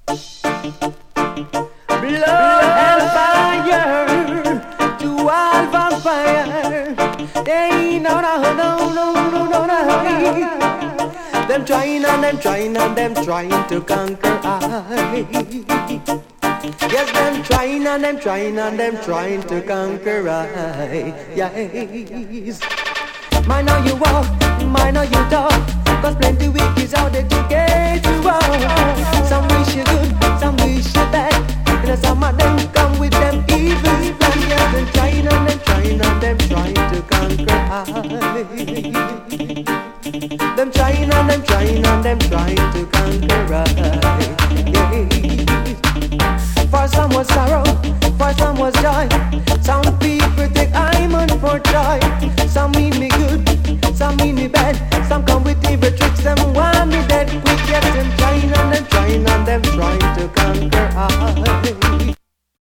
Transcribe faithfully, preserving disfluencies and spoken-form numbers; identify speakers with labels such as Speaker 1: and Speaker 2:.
Speaker 1: Blood and fire to wildfire. Hey, no, no, no, no, no, no, no. Them trying and them trying and them trying to conquer I. Yes, them trying and them trying and them trying to conquer I. Yes. Mind how you walk, mind how you talk. Cause plenty wicked's out there to get you out. Some wish you good, some wish you bad. And some of them come with them evil plan. Yes, them trying and them trying and them trying to conquer I. Them trying and them trying and them trying to conquer I. For some was sorrow, for some was joy. Some people take hymen for joy. Some mean me good, some mean me bad. Some come with evil tricks, them want me dead quick. Yes, them trying and them trying and them trying to conquer I.